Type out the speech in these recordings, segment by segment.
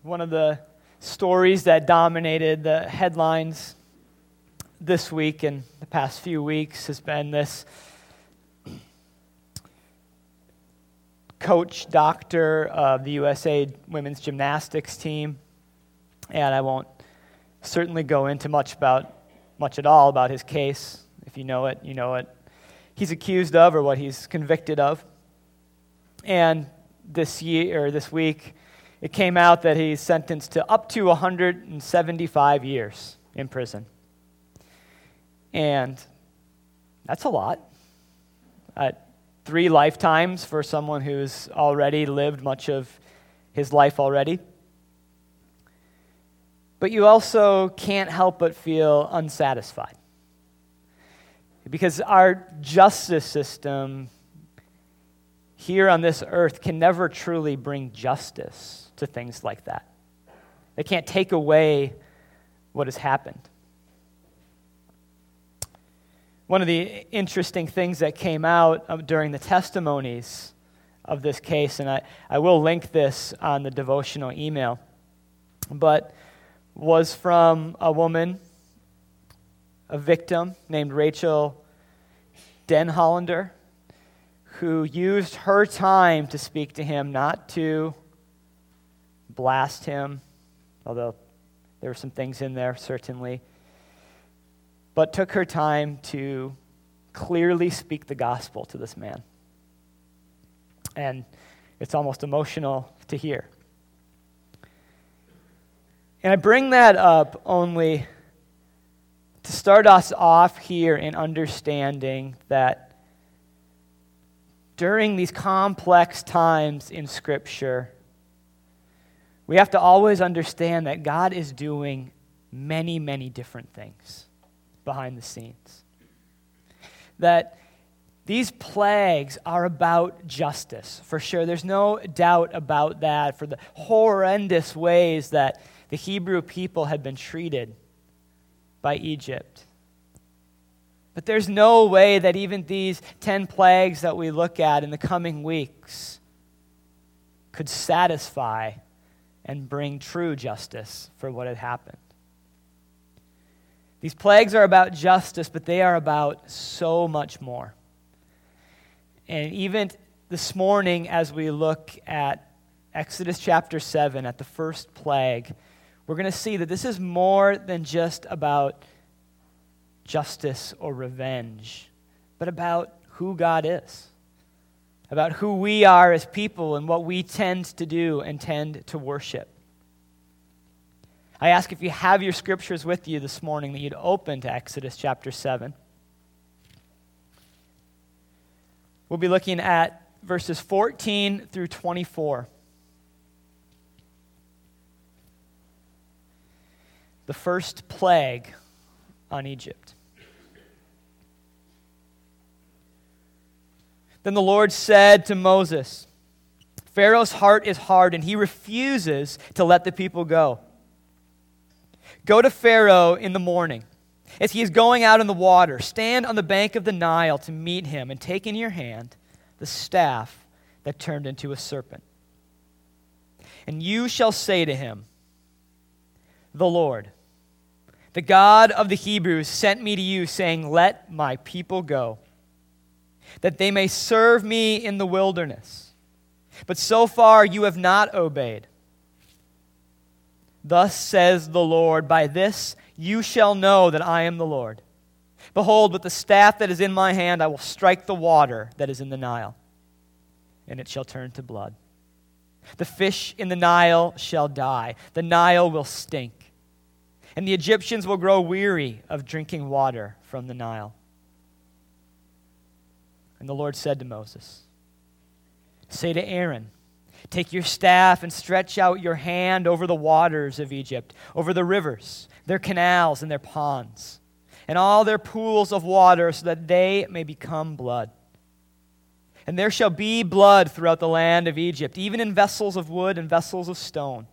One of the stories that dominated the headlines this week and the past few weeks has been this coach, doctor of the USA women's gymnastics team. And I won't certainly go into much at all about his case. If you know it, you know it. He's accused of or what he's convicted of. And this week, it came out that he's sentenced to up to 175 years in prison. And that's a lot. 3 lifetimes for someone who's already lived much of his life already. But you also can't help but feel unsatisfied. Because our justice system here on this earth can never truly bring justice to things like that. They can't take away what has happened. One of the interesting things that came out during the testimonies of this case, and I will link this on the devotional email, but was from a woman, a victim named Rachel Denhollander, who used her time to speak to him, not to blast him, although there were some things in there, certainly, but took her time to clearly speak the gospel to this man. And it's almost emotional to hear. And I bring that up only to start us off here in understanding that during these complex times in Scripture, we have to always understand that God is doing many, many different things behind the scenes. That these plagues are about justice, for sure. There's no doubt about that, for the horrendous ways that the Hebrew people had been treated by Egypt. But there's no way that even these 10 plagues that we look at in the coming weeks could satisfy and bring true justice for what had happened. These plagues are about justice, but they are about so much more. And even this morning, as we look at Exodus chapter 7, at the first plague, we're going to see that this is more than just about justice or revenge, but about who God is, about who we are as people and what we tend to do and tend to worship. I ask if you have your scriptures with you this morning that you'd open to Exodus chapter 7. We'll be looking at verses 14 through 24. The first plague on Egypt. Then the Lord said to Moses, Pharaoh's heart is hard, and he refuses to let the people go. Go to Pharaoh in the morning. As he is going out in the water, stand on the bank of the Nile to meet him, and take in your hand the staff that turned into a serpent. And you shall say to him, the Lord, the God of the Hebrews, sent me to you, saying, let my people go, that they may serve me in the wilderness. But so far you have not obeyed. Thus says the Lord, by this you shall know that I am the Lord. Behold, with the staff that is in my hand, I will strike the water that is in the Nile, and it shall turn to blood. The fish in the Nile shall die. The Nile will stink. And the Egyptians will grow weary of drinking water from the Nile. And the Lord said to Moses, say to Aaron, take your staff and stretch out your hand over the waters of Egypt, over the rivers, their canals and their ponds, and all their pools of water, so that they may become blood. And there shall be blood throughout the land of Egypt, even in vessels of wood and vessels of stone.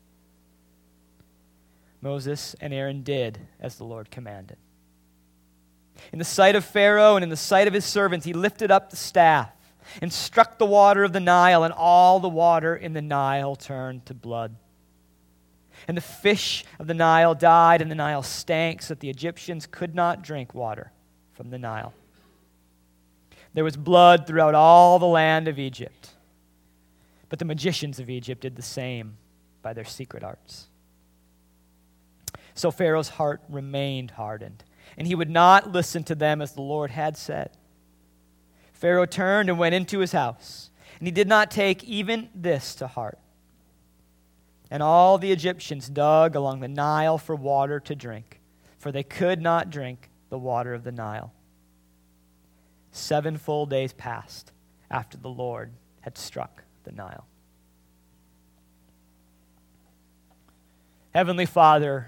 Moses and Aaron did as the Lord commanded. In the sight of Pharaoh and in the sight of his servants, he lifted up the staff and struck the water of the Nile, and all the water in the Nile turned to blood. And the fish of the Nile died, and the Nile stank, so that the Egyptians could not drink water from the Nile. There was blood throughout all the land of Egypt. But the magicians of Egypt did the same by their secret arts. So Pharaoh's heart remained hardened, and he would not listen to them as the Lord had said. Pharaoh turned and went into his house, and he did not take even this to heart. And all the Egyptians dug along the Nile for water to drink, for they could not drink the water of the Nile. 7 full days passed after the Lord had struck the Nile. Heavenly Father,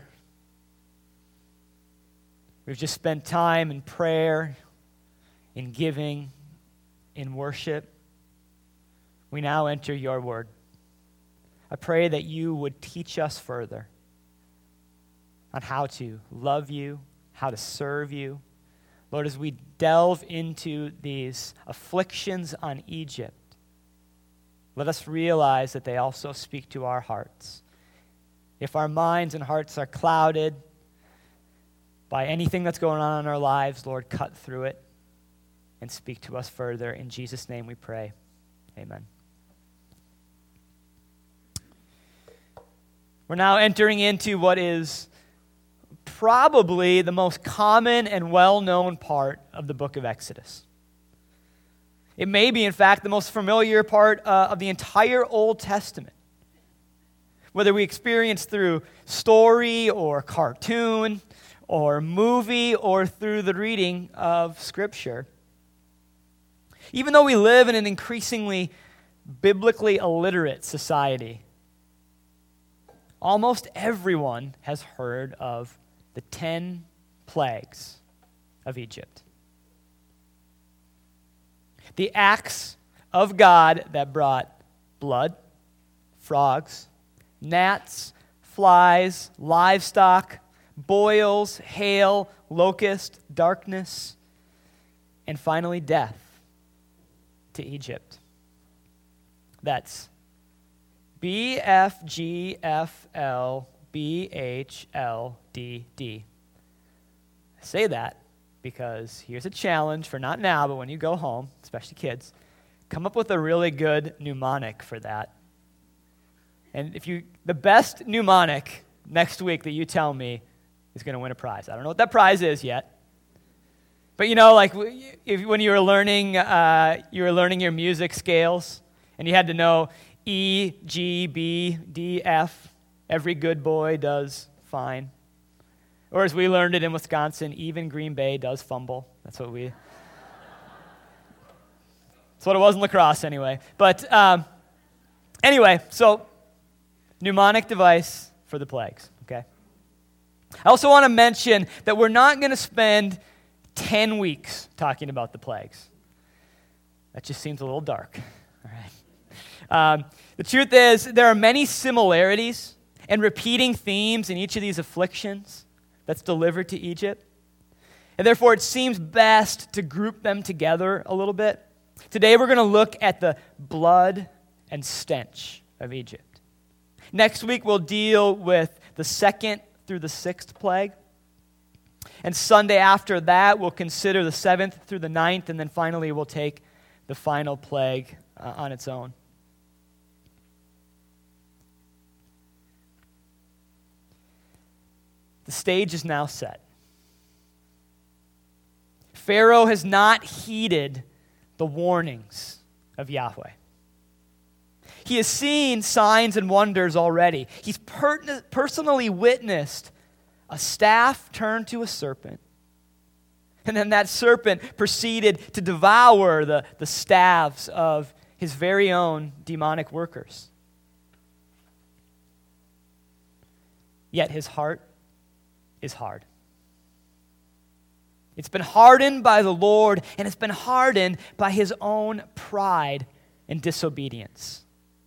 we've just spent time in prayer, in giving, in worship. We now enter your word. I pray that you would teach us further on how to love you, how to serve you. Lord, as we delve into these afflictions on Egypt, let us realize that they also speak to our hearts. If our minds and hearts are clouded by anything that's going on in our lives, Lord, cut through it and speak to us further. In Jesus' name we pray. Amen. We're now entering into what is probably the most common and well-known part of the book of Exodus. It may be, in fact, the most familiar part of the entire Old Testament. Whether we experience through story or cartoon or movie or through the reading of Scripture. Even though we live in an increasingly biblically illiterate society, almost everyone has heard of the 10 plagues of Egypt. The acts of God that brought blood, frogs, gnats, flies, livestock, boils, hail, locust, darkness, and finally death to Egypt. That's BFGFLBHLDD. I say that because here's a challenge for not now, but when you go home, especially kids, come up with a really good mnemonic for that. And the best mnemonic next week that you tell me is going to win a prize. I don't know what that prize is yet. But like when you were learning your music scales, and you had to know E, G, B, D, F. Every good boy does fine. Or as we learned it in Wisconsin, even Green Bay does fumble. That's what it was in lacrosse anyway. But anyway, so mnemonic device for the plagues, okay? I also want to mention that we're not going to spend 10 weeks talking about the plagues. That just seems a little dark, all right? The truth is, there are many similarities and repeating themes in each of these afflictions that's delivered to Egypt. And therefore, it seems best to group them together a little bit. Today, we're going to look at the blood and stench of Egypt. Next week, we'll deal with the 2nd through the 6th plague. And Sunday after that, we'll consider the 7th through the 9th. And then finally, we'll take the final plague on its own. The stage is now set. Pharaoh has not heeded the warnings of Yahweh. He has seen signs and wonders already. He's personally witnessed a staff turn to a serpent. And then that serpent proceeded to devour the staves of his very own demonic workers. Yet his heart is hard. It's been hardened by the Lord, and it's been hardened by his own pride and disobedience.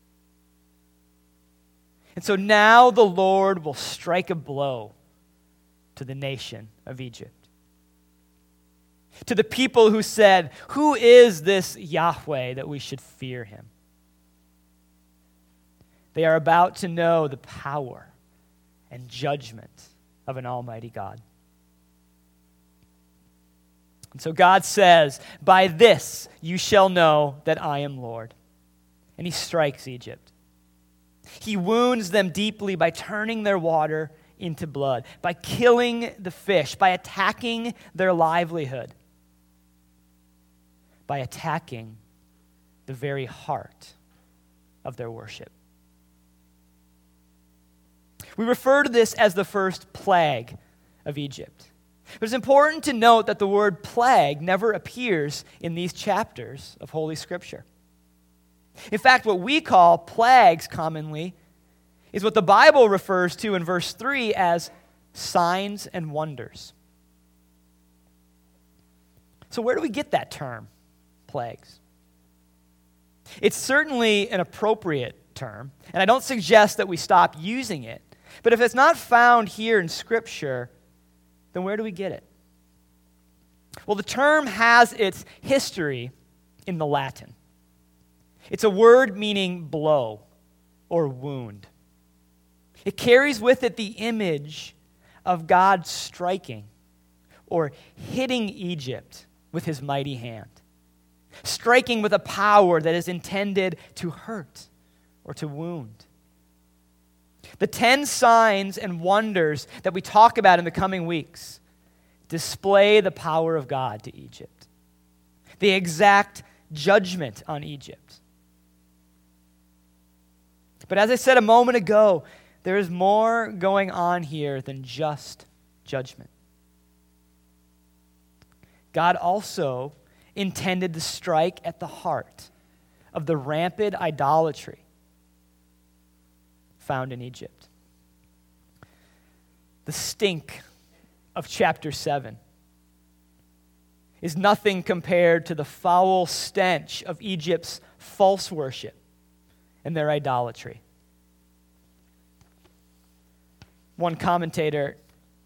And so now the Lord will strike a blow to the nation of Egypt. To the people who said, "Who is this Yahweh that we should fear him?" They are about to know the power and judgment of an almighty God. And so God says, "By this you shall know that I am Lord." And he strikes Egypt. He wounds them deeply by turning their water into blood, by killing the fish, by attacking their livelihood, by attacking the very heart of their worship. We refer to this as the first plague of Egypt. But it's important to note that the word plague never appears in these chapters of Holy Scripture. In fact, what we call plagues commonly is what the Bible refers to in verse 3 as signs and wonders. So where do we get that term, plagues? It's certainly an appropriate term, and I don't suggest that we stop using it. But if it's not found here in Scripture, then where do we get it? Well, the term has its history in the Latin. It's a word meaning blow or wound. It carries with it the image of God striking or hitting Egypt with his mighty hand, striking with a power that is intended to hurt or to wound. The 10 signs and wonders that we talk about in the coming weeks display the power of God to Egypt, the exact judgment on Egypt. But as I said a moment ago, there is more going on here than just judgment. God also intended to strike at the heart of the rampant idolatry found in Egypt. The stink of chapter 7 is nothing compared to the foul stench of Egypt's false worship and their idolatry. One commentator,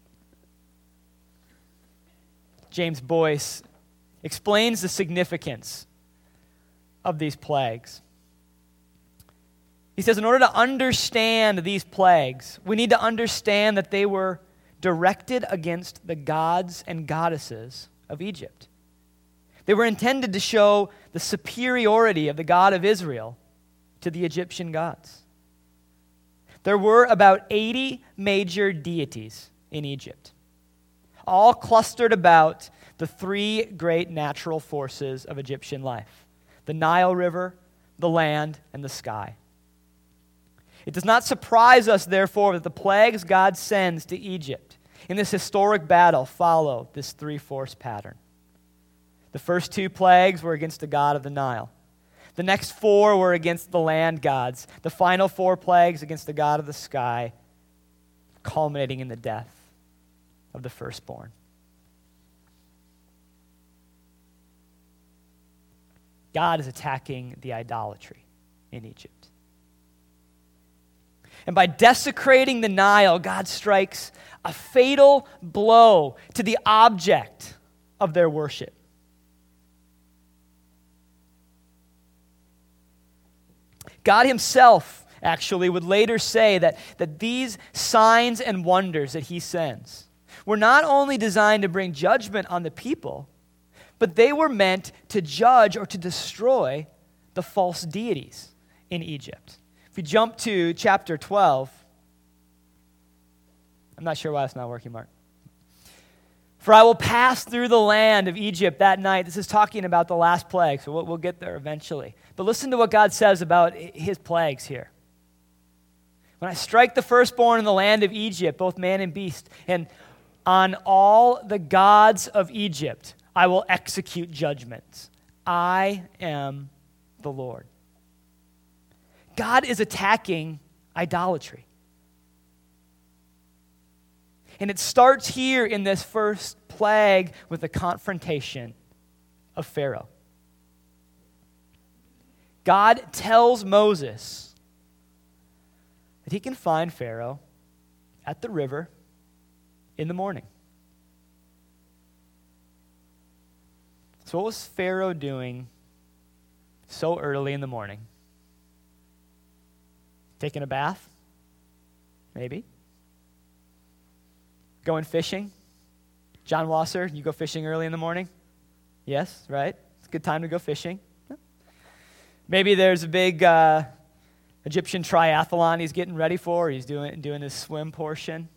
James Boyce, explains the significance of these plagues. He says, in order to understand these plagues, we need to understand that they were directed against the gods and goddesses of Egypt. They were intended to show the superiority of the God of Israel to the Egyptian gods. There were about 80 major deities in Egypt, all clustered about the 3 great natural forces of Egyptian life: the Nile River, the land, and the sky. It does not surprise us, therefore, that the plagues God sends to Egypt in this historic battle follow this 3-force pattern. The first 2 plagues were against the god of the Nile. The next 4 were against the land gods. The final 4 plagues against the god of the sky, culminating in the death of the firstborn. God is attacking the idolatry in Egypt. And by desecrating the Nile, God strikes a fatal blow to the object of their worship. God himself, actually, would later say that these signs and wonders that he sends were not only designed to bring judgment on the people, but they were meant to judge or to destroy the false deities in Egypt. If we jump to chapter 12, I'm not sure why it's not working, Mark. For I will pass through the land of Egypt that night. This is talking about the last plague, so we'll get there eventually. But listen to what God says about his plagues here. When I strike the firstborn in the land of Egypt, both man and beast, and on all the gods of Egypt, I will execute judgments. I am the Lord. God is attacking idolatry. And it starts here in this first plague with the confrontation of Pharaoh. God tells Moses that he can find Pharaoh at the river in the morning. So what was Pharaoh doing so early in the morning? Taking a bath? Maybe. Going fishing? John Wasser, you go fishing early in the morning? Yes, right? It's a good time to go fishing. Maybe there's a big Egyptian triathlon he's getting ready for. He's doing his swim portion.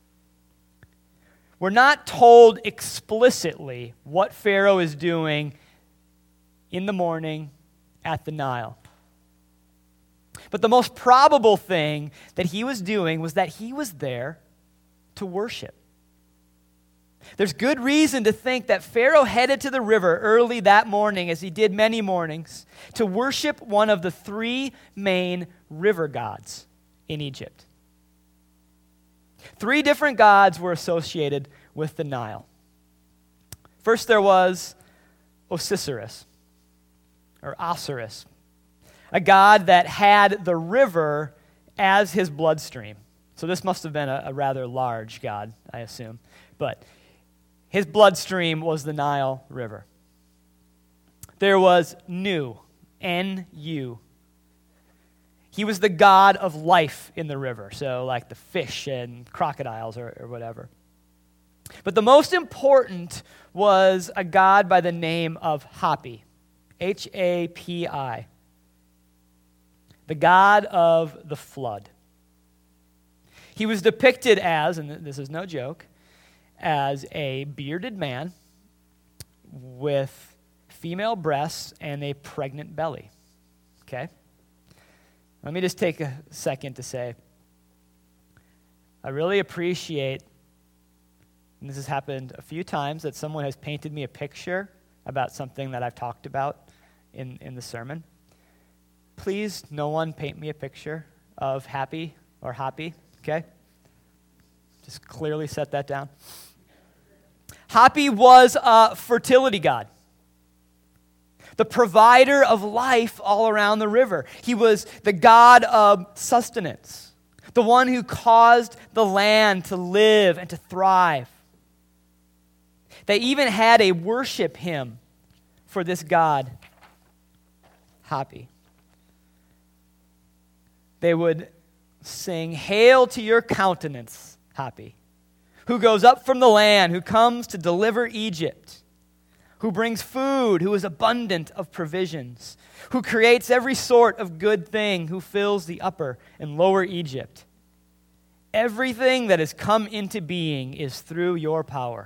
We're not told explicitly what Pharaoh is doing in the morning at the Nile. But the most probable thing that he was doing was that he was there to worship. There's good reason to think that Pharaoh headed to the river early that morning, as he did many mornings, to worship one of the three main river gods in Egypt. Three different gods were associated with the Nile. First, there was Osiris, or Osiris, a god that had the river as his bloodstream. So this must have been a rather large god, I assume. But his bloodstream was the Nile River. There was Nu, N-U. He was the god of life in the river, so like the fish and crocodiles or whatever. But the most important was a god by the name of Hapi, H-A-P-I, the god of the flood. He was depicted as, and this is no joke, as a bearded man with female breasts and a pregnant belly. Okay? Let me just take a second to say, I really appreciate, and this has happened a few times, that someone has painted me a picture about something that I've talked about in the sermon. Please, no one paint me a picture of Happy or Happy, okay? Just clearly set that down. Hapi was a fertility god, the provider of life all around the river. He was the god of sustenance, the one who caused the land to live and to thrive. They even had a worship hymn for this god, Hapi. They would sing, "Hail to your countenance, Hapi, who goes up from the land, who comes to deliver Egypt, who brings food, who is abundant of provisions, who creates every sort of good thing, who fills the upper and lower Egypt. Everything that has come into being is through your power."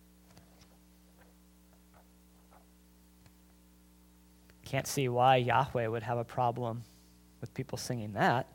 Can't see why Yahweh would have a problem with people singing that.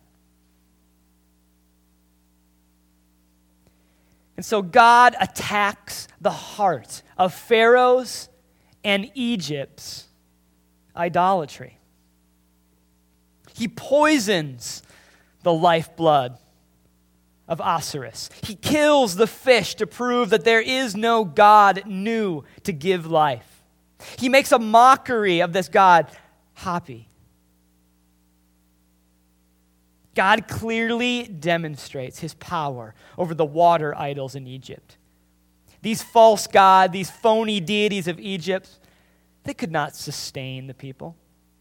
And so God attacks the heart of Pharaoh's and Egypt's idolatry. He poisons the lifeblood of Osiris. He kills the fish to prove that there is no God new to give life. He makes a mockery of this god, Hapi. God clearly demonstrates his power over the water idols in Egypt. These false gods, these phony deities of Egypt, they could not sustain the people.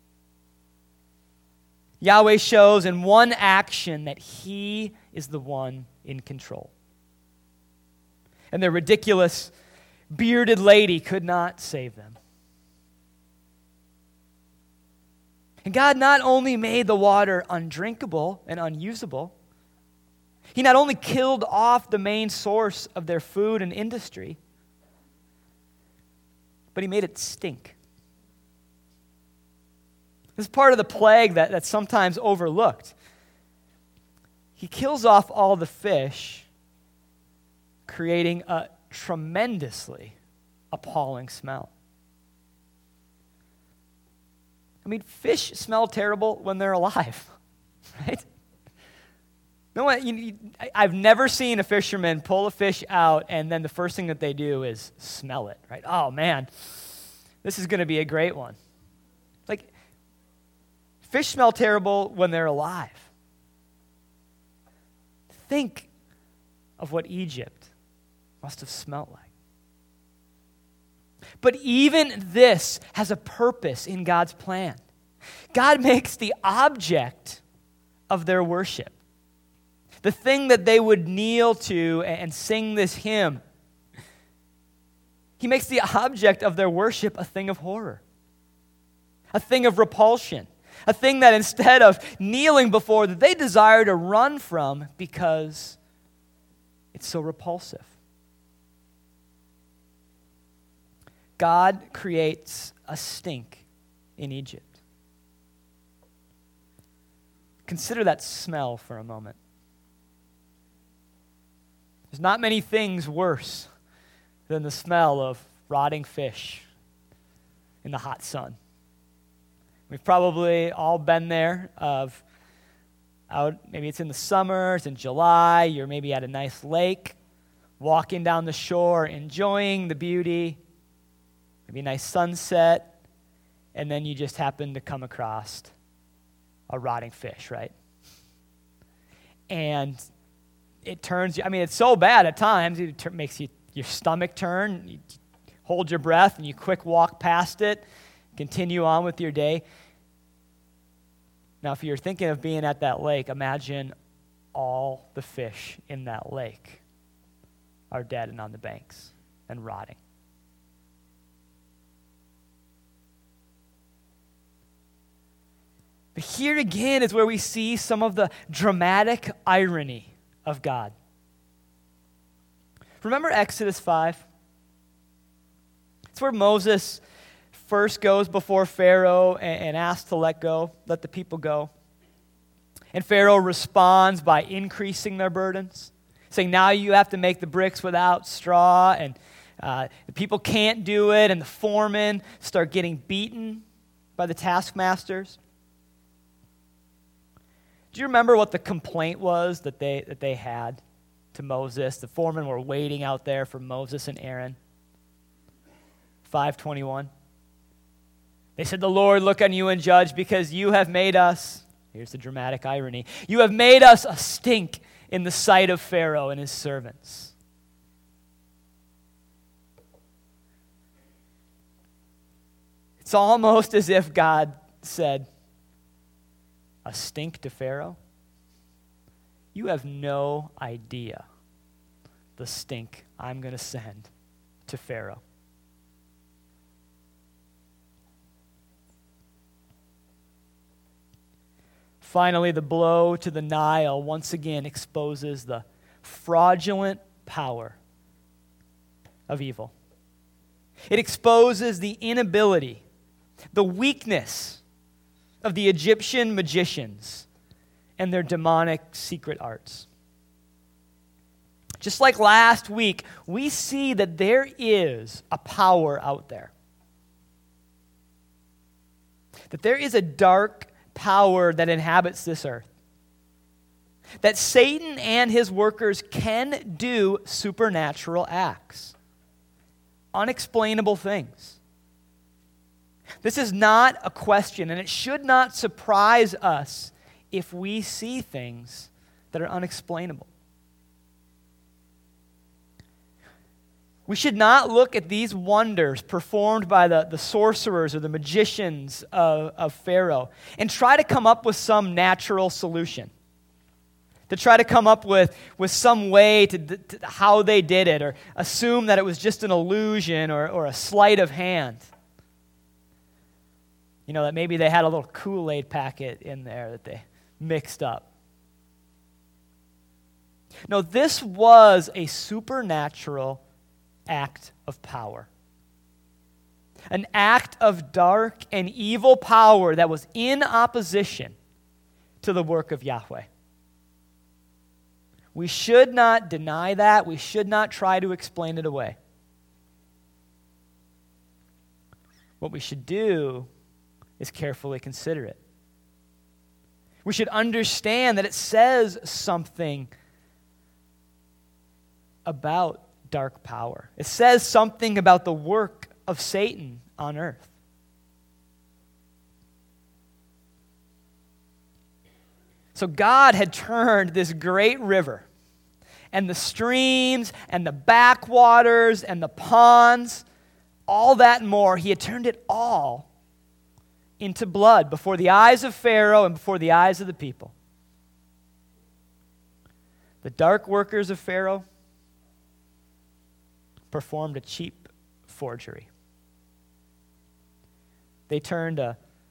Yahweh shows in one action that he is the one in control. And the ridiculous bearded lady could not save them. And God not only made the water undrinkable and unusable, he not only killed off the main source of their food and industry, but he made it stink. This is part of the plague that's sometimes overlooked. He kills off all the fish, creating a tremendously appalling smell. I mean, fish smell terrible when they're alive, right? No one, I've never seen a fisherman pull a fish out and then the first thing that they do is smell it, right? Oh, man, this is going to be a great one. Like, fish smell terrible when they're alive. Think of what Egypt must have smelled like. But even this has a purpose in God's plan. God makes the object of their worship, the thing that they would kneel to and sing this hymn, he makes the object of their worship a thing of horror, a thing of repulsion, a thing that instead of kneeling before, that they desire to run from because it's so repulsive. God creates a stink in Egypt. Consider that smell for a moment. There's not many things worse than the smell of rotting fish in the hot sun. We've probably all been there maybe it's in the summer, it's in July, you're maybe at a nice lake, walking down the shore, enjoying the beauty, maybe a nice sunset, and then you just happen to come across a rotting fish, right? And it turns you, it's so bad at times, it makes your stomach turn, you hold your breath, and you quick walk past it, continue on with your day. Now, if you're thinking of being at that lake, imagine all the fish in that lake are dead and on the banks and rotting. But here again is where we see some of the dramatic irony of God. Remember Exodus 5? It's where Moses first goes before Pharaoh and asks to let the people go. And Pharaoh responds by increasing their burdens, saying, now you have to make the bricks without straw, and the people can't do it, and the foremen start getting beaten by the taskmasters. Do you remember what the complaint was that they had to Moses? The foremen were waiting out there for Moses and Aaron. 5:21. They said, the Lord look on you and judge, because you have made us, here's the dramatic irony, you have made us a stink in the sight of Pharaoh and his servants. It's almost as if God said, a stink to Pharaoh? You have no idea the stink I'm going to send to Pharaoh. Finally, the blow to the Nile once again exposes the fraudulent power of evil. It exposes the inability, the weakness of the Egyptian magicians and their demonic secret arts. Just like last week, we see that there is a power out there. That there is a dark power that inhabits this earth. That Satan and his workers can do supernatural acts. Unexplainable things. This is not a question, and it should not surprise us if we see things that are unexplainable. We should not look at these wonders performed by the sorcerers or the magicians of Pharaoh and try to come up with some natural solution. To try to come up with some way to how they did it, or assume that it was just an illusion or a sleight of hand. You know, that maybe they had a little Kool-Aid packet in there that they mixed up. No, this was a supernatural act of power. An act of dark and evil power that was in opposition to the work of Yahweh. We should not deny that. We should not try to explain it away. What we should do is carefully consider it. We should understand that it says something about dark power. It says something about the work of Satan on earth. So God had turned this great river and the streams and the backwaters and the ponds, all that and more, he had turned it all into blood before the eyes of Pharaoh and before the eyes of the people. The dark workers of Pharaoh performed a cheap forgery. They turned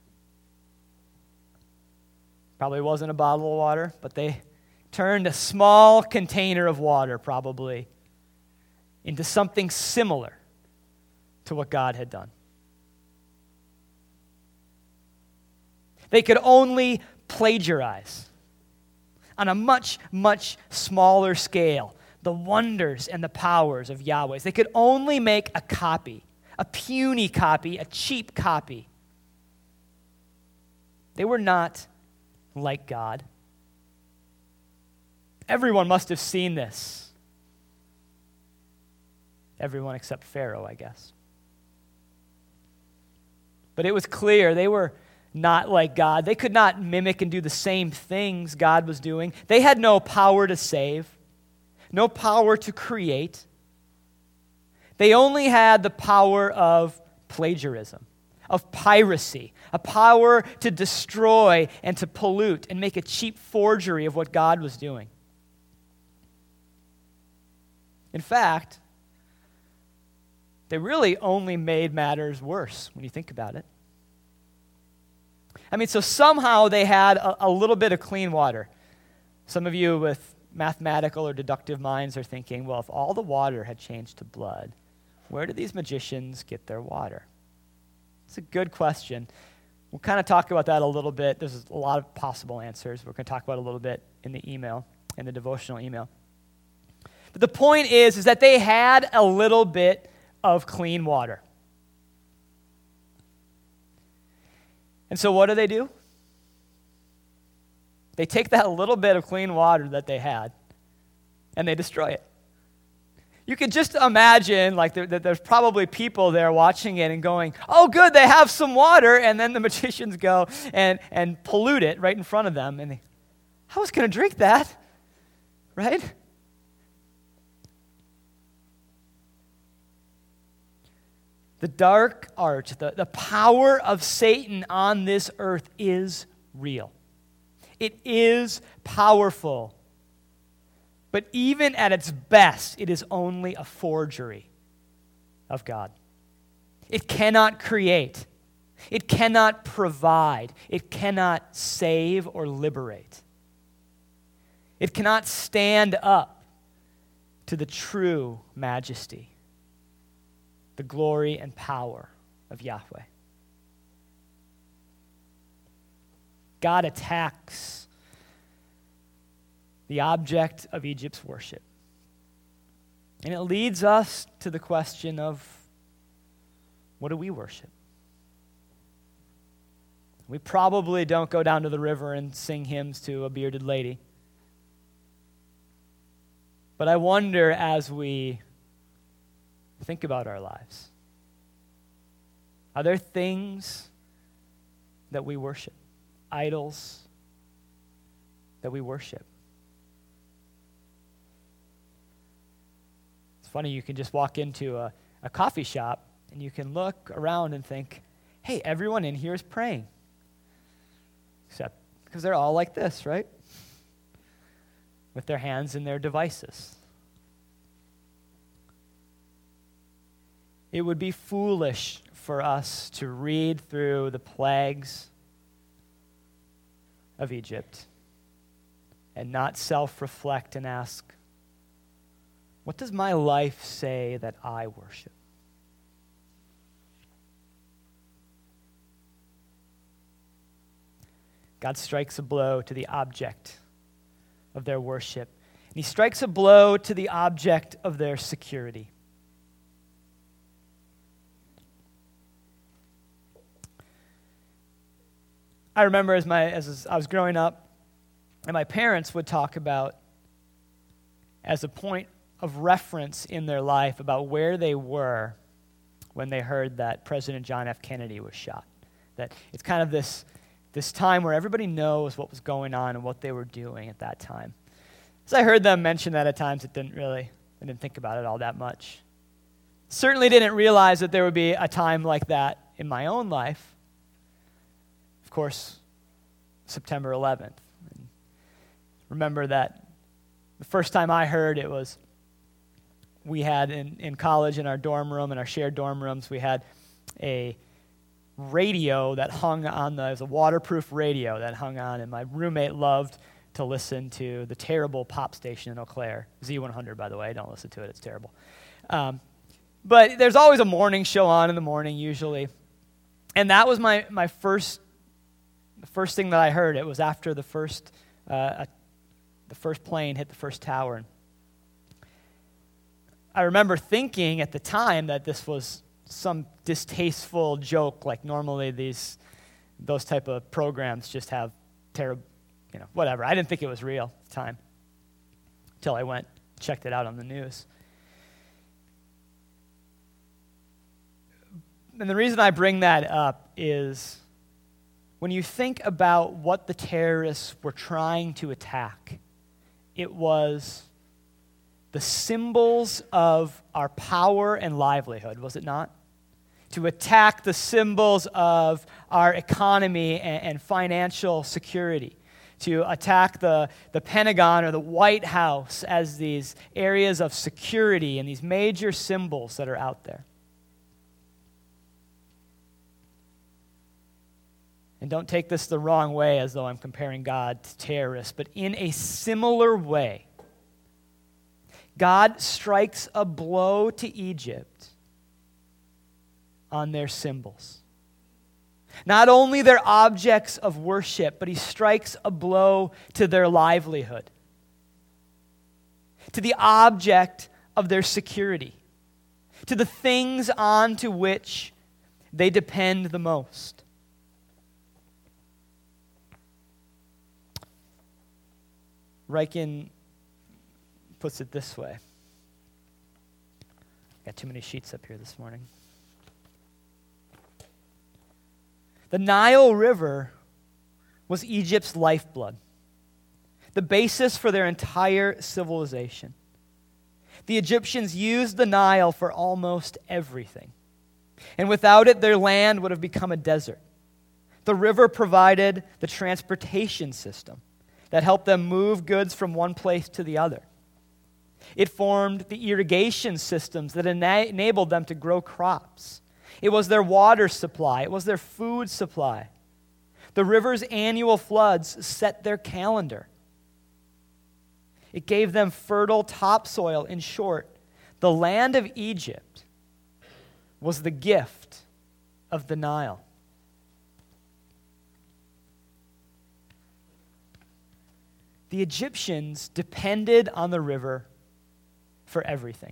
probably wasn't a bottle of water, but they turned a small container of water, probably, into something similar to what God had done. They could only plagiarize on a much, much smaller scale the wonders and the powers of Yahweh. They could only make a copy, a puny copy, a cheap copy. They were not like God. Everyone must have seen this. Everyone except Pharaoh, I guess. But it was clear they were not like God. They could not mimic and do the same things God was doing. They had no power to save, no power to create. They only had the power of plagiarism, of piracy, a power to destroy and to pollute and make a cheap forgery of what God was doing. In fact, they really only made matters worse when you think about it. I mean, so somehow they had a little bit of clean water. Some of you with mathematical or deductive minds are thinking, well, if all the water had changed to blood, where did these magicians get their water? It's a good question. We'll kind of talk about that a little bit. There's a lot of possible answers. We're going to talk about it a little bit in the email, in the devotional email. But the point is that they had a little bit of clean water. And so what do? They take that little bit of clean water that they had, and they destroy it. You could just imagine like that there's probably people there watching it and going, oh, good, they have some water, and then the magicians go and pollute it right in front of them. And I was going to drink that, right? The dark art, the power of Satan on this earth is real. It is powerful. But even at its best, it is only a forgery of God. It cannot create. It cannot provide. It cannot save or liberate. It cannot stand up to the true majesty, the glory and power of Yahweh. God attacks the object of Egypt's worship. And it leads us to the question of, what do we worship? We probably don't go down to the river and sing hymns to a bearded lady. But I wonder, as we think about our lives, are there things that we worship, idols that we worship? It's funny, you can just walk into a coffee shop and you can look around and think, hey, everyone in here is praying. Except because they're all like this, right? With their hands in their devices. It would be foolish for us to read through the plagues of Egypt and not self-reflect and ask, what does my life say that I worship? God strikes a blow to the object of their worship, and he strikes a blow to the object of their security. I remember as I was growing up, and my parents would talk about, as a point of reference in their life, about where they were when they heard that President John F. Kennedy was shot. That it's kind of this time where everybody knows what was going on and what they were doing at that time. As I heard them mention that at times, I didn't think about it all that much. Certainly didn't realize that there would be a time like that in my own life. Of course, September 11th. And remember that The first time I heard it was, we had in college, in our dorm room, in our shared dorm rooms, we had a radio that hung on it was a waterproof radio that hung on, and my roommate loved to listen to the terrible pop station in Eau Claire, Z100, by the way. Don't listen to it, it's terrible. But there's always a morning show on in the morning, usually. And that was the first thing that I heard. It was after the first plane hit the first tower. I remember thinking at the time that this was some distasteful joke, like normally those type of programs just have terrible, whatever. I didn't think it was real at the time until I went checked it out on the news. And the reason I bring that up is when you think about what the terrorists were trying to attack, it was the symbols of our power and livelihood, was it not? To attack the symbols of our economy and financial security. To attack the Pentagon or the White House as these areas of security and these major symbols that are out there. And don't take this the wrong way as though I'm comparing God to terrorists, but in a similar way, God strikes a blow to Egypt on their symbols. Not only their objects of worship, but he strikes a blow to their livelihood, to the object of their security, to the things onto which they depend the most. Ryken puts it this way. Got too many sheets up here this morning. The Nile River was Egypt's lifeblood, the basis for their entire civilization. The Egyptians used the Nile for almost everything, and without it, their land would have become a desert. The river provided the transportation system that helped them move goods from one place to the other. It formed the irrigation systems that enabled them to grow crops. It was their water supply. It was their food supply. The river's annual floods set their calendar. It gave them fertile topsoil. In short, the land of Egypt was the gift of the Nile. The Egyptians depended on the river for everything.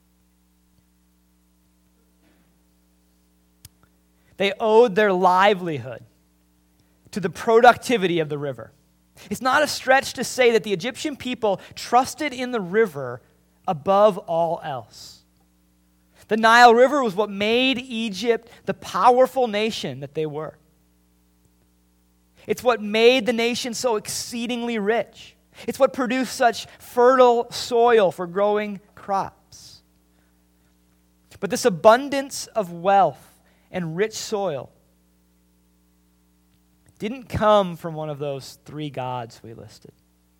They owed their livelihood to the productivity of the river. It's not a stretch to say that the Egyptian people trusted in the river above all else. The Nile River was what made Egypt the powerful nation that they were. It's what made the nation so exceedingly rich. It's what produced such fertile soil for growing crops. But this abundance of wealth and rich soil didn't come from one of those three gods we listed.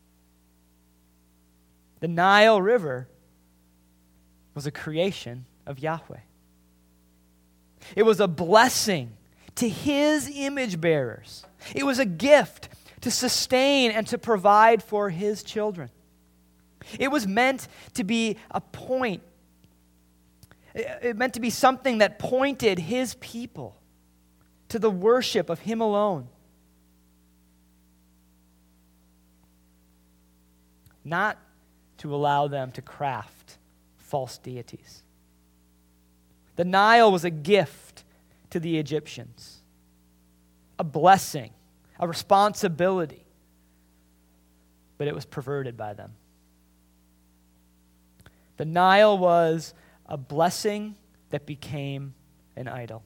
The Nile River was a creation of Yahweh. It was a blessing to his image bearers. It was a gift to sustain and to provide for his children. It was meant to be a point. It meant to be something that pointed his people to the worship of him alone. Not to allow them to craft false deities. The Nile was a gift to the Egyptians, a blessing, a responsibility, but it was perverted by them. The Nile was a blessing that became an idol.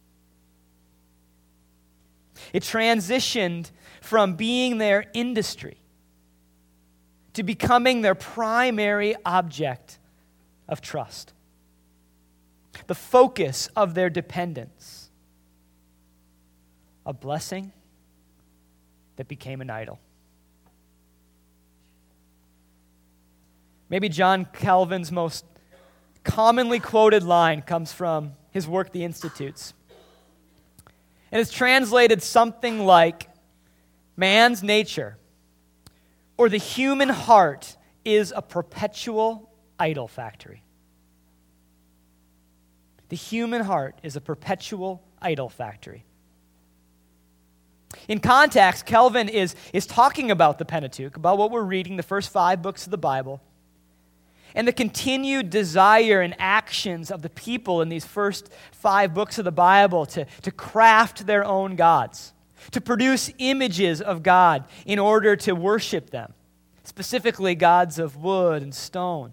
It transitioned from being their industry to becoming their primary object of trust, the focus of their dependence, a blessing that became an idol. Maybe John Calvin's most commonly quoted line comes from his work, The Institutes. And it's translated something like, man's nature, or the human heart, is a perpetual idol factory. The human heart is a perpetual idol factory. In context, Calvin is talking about the Pentateuch, about what we're reading, the first 5 books of the Bible, and the continued desire and actions of the people in these first 5 books of the Bible to craft their own gods, to produce images of God in order to worship them, specifically gods of wood and stone,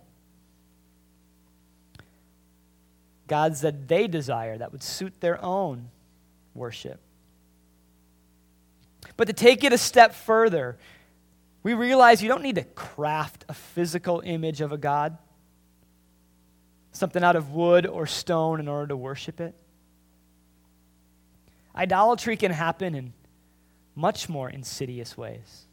gods that they desire that would suit their own worship. But to take it a step further, we realize you don't need to craft a physical image of a god, something out of wood or stone in order to worship it. Idolatry can happen in much more insidious ways.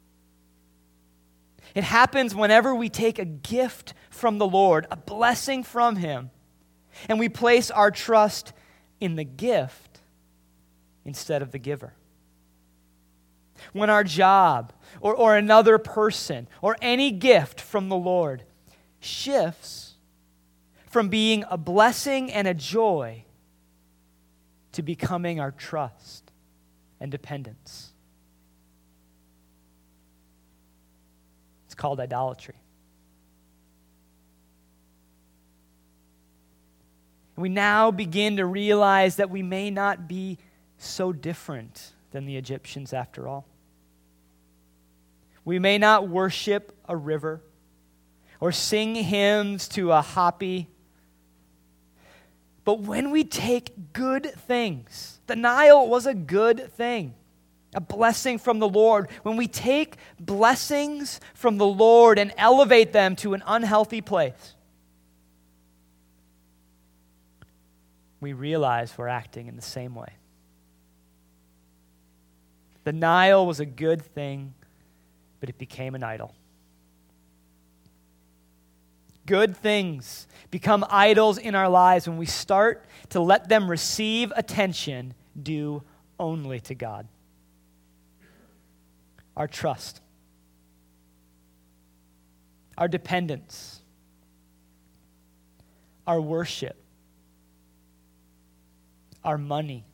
It happens whenever we take a gift from the Lord, a blessing from Him, and we place our trust in the gift instead of the giver. When our job or another person or any gift from the Lord shifts from being a blessing and a joy to becoming our trust and dependence. It's called idolatry. We now begin to realize that we may not be so different than the Egyptians after all. We may not worship a river or sing hymns to a hoppy, but when we take good things, the Nile was a good thing, a blessing from the Lord. When we take blessings from the Lord and elevate them to an unhealthy place, we realize we're acting in the same way. The Nile was a good thing, but it became an idol. Good things become idols in our lives when we start to let them receive attention due only to God. Our trust, our dependence, our worship, our money.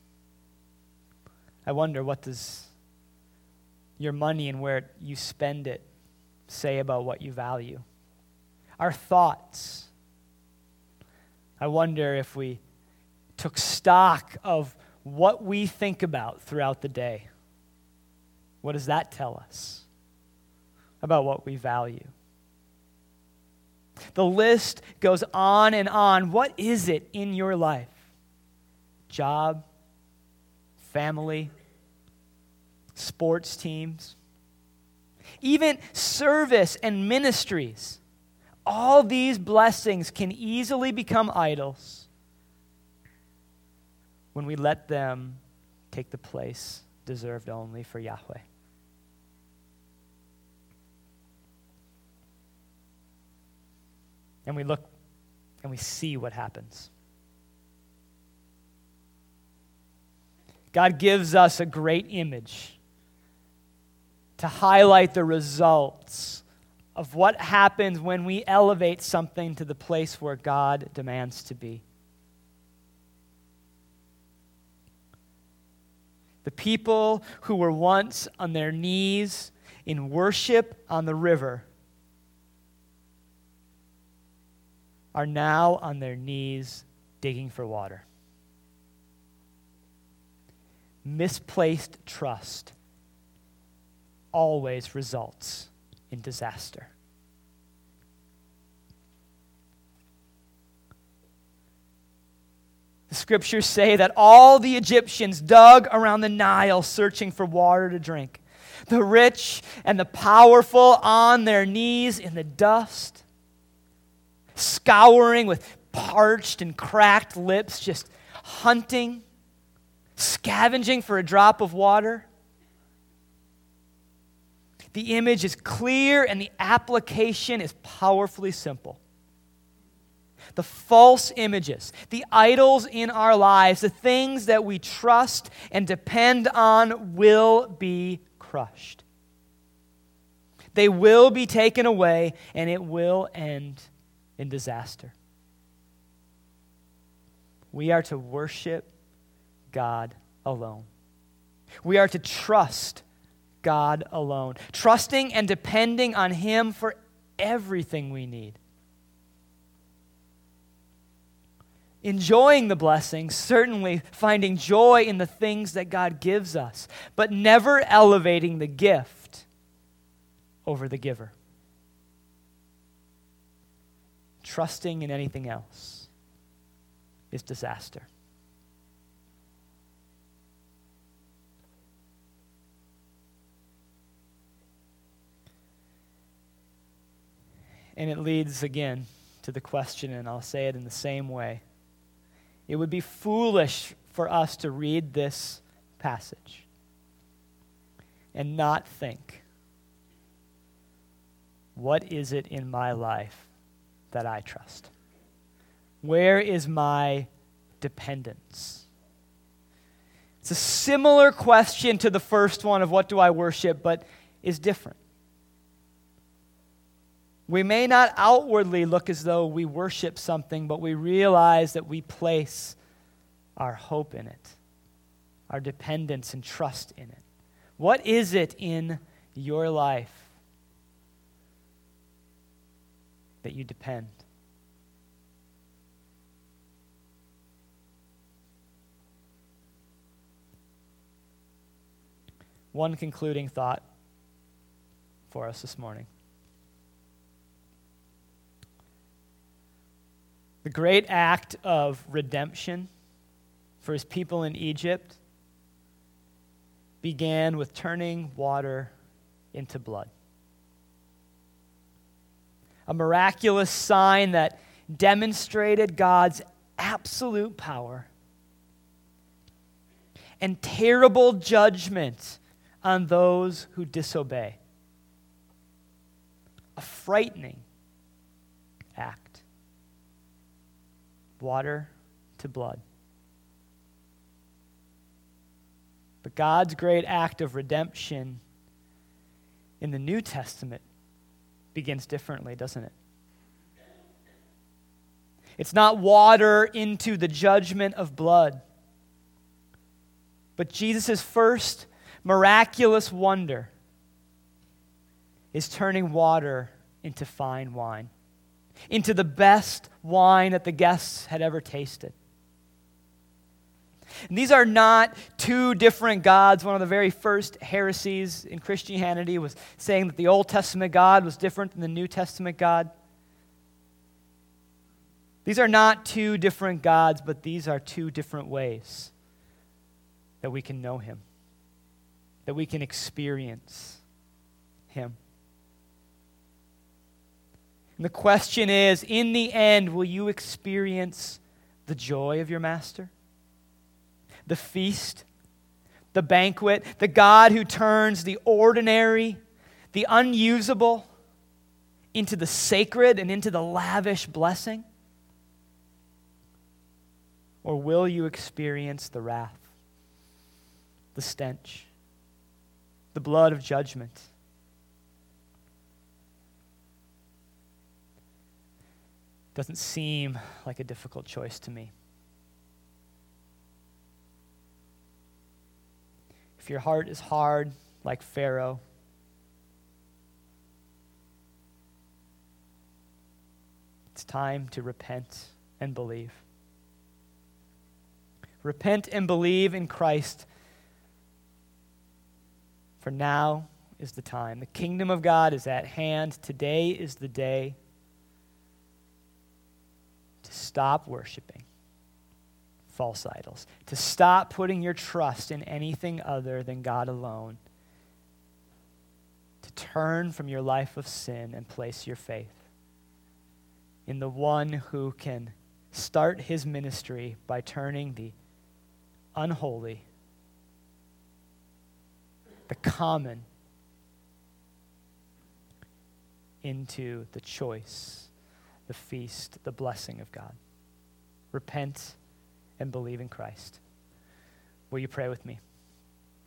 I wonder, what does your money and where you spend it say about what you value? Our thoughts. I wonder if we took stock of what we think about throughout the day. What does that tell us about what we value? The list goes on and on. What is it in your life? Job, family, sports teams, even service and ministries. All these blessings can easily become idols when we let them take the place deserved only for Yahweh. And we look and we see what happens. God gives us a great image to highlight the results of what happens when we elevate something to the place where God demands to be. The people who were once on their knees in worship on the river are now on their knees digging for water. Misplaced trust always results in disaster. The scriptures say that all the Egyptians dug around the Nile searching for water to drink. The rich and the powerful on their knees in the dust, scouring with parched and cracked lips, just hunting, scavenging for a drop of water. The image is clear and the application is powerfully simple. The false images, the idols in our lives, the things that we trust and depend on will be crushed. They will be taken away, and it will end in disaster. We are to worship God alone. We are to trust God alone, trusting and depending on Him for everything we need. Enjoying the blessings, certainly finding joy in the things that God gives us, but never elevating the gift over the giver. Trusting in anything else is disaster. And it leads again to the question, and I'll say it in the same way. It would be foolish for us to read this passage and not think, what is it in my life that I trust? Where is my dependence? It's a similar question to the first one of what do I worship, but is different. We may not outwardly look as though we worship something, but we realize that we place our hope in it, our dependence and trust in it. What is it in your life that you depend? One concluding thought for us this morning. The great act of redemption for his people in Egypt began with turning water into blood. A miraculous sign that demonstrated God's absolute power and terrible judgment on those who disobey. A frightening act. Water to blood. But God's great act of redemption in the New Testament begins differently, doesn't it? It's not water into the judgment of blood, but Jesus' first miraculous wonder is turning water into fine wine, into the best wine that the guests had ever tasted. And these are not two different gods. One of the very first heresies in Christianity was saying that the Old Testament God was different than the New Testament God. These are not two different gods, but these are two different ways that we can know Him, that we can experience Him. And the question is, in the end, will you experience the joy of your master? The feast, the banquet, the God who turns the ordinary, the unusable, into the sacred and into the lavish blessing? Or will you experience the wrath, the stench, the blood of judgment? Doesn't seem like a difficult choice to me. If your heart is hard like Pharaoh, it's time to repent and believe. Repent and believe in Christ, for now is the time. The kingdom of God is at hand. Today is the day to stop worshiping false idols, to stop putting your trust in anything other than God alone, to turn from your life of sin and place your faith in the one who can start his ministry by turning the unholy, the common, into the choice, the feast, the blessing of God. Repent and believe in Christ. Will you pray with me?